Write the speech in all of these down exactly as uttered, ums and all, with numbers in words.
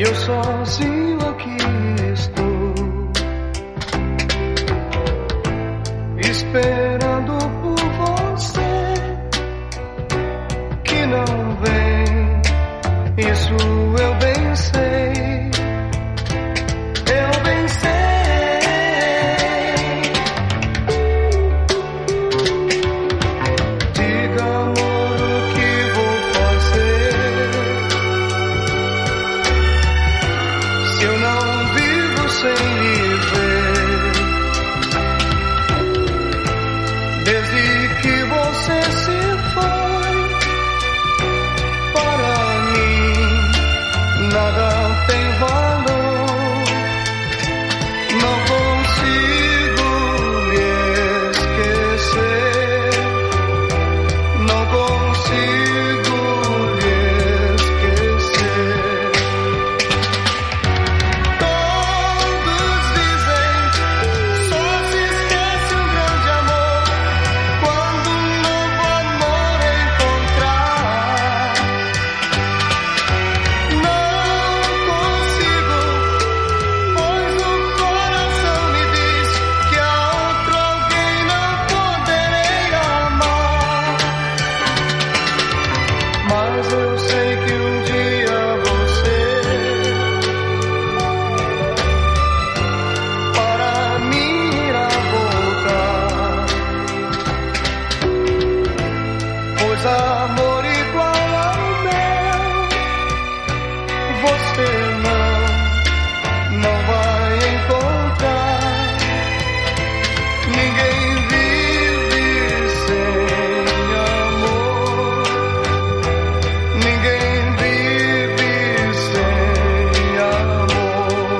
eu sozinho aqui estou, esperando por você que não vem. Isso eu bem sei, eu bem sei. Diga, amor, o que vou fazer se eu não vivo sem lhe ver? Desde que você se foi, para mim nada tem valor. Não consigo me esquecer, não consigo me esquecer. Todos dizem, só se esquece um grande amor quando um novo amor encontrar. Não consigo, pois o coração me diz que a outro alguém não poderei amar. Mas eu sei que um dia você para mim irá voltar, pois amor igual ao meu você não, não vai encontrar. Ninguém vive sem amor, ninguém vive sem amor.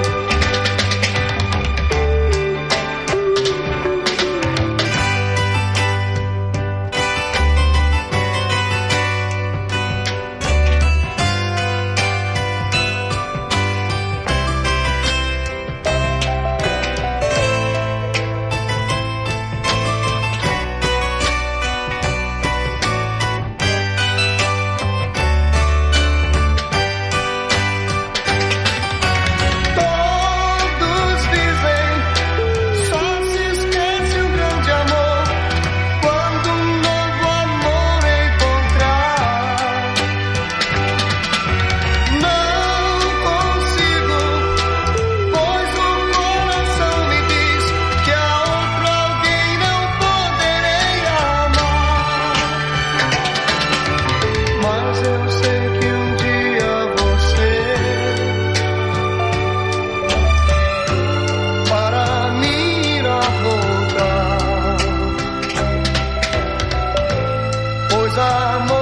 Todos dizem, só se esquece um grande amor quando um novo amor encontrar. Não consigo, pois o coração me diz que a outro alguém não poderei amar. Mas eu sei que um dia você para mim irá voltar, pois amor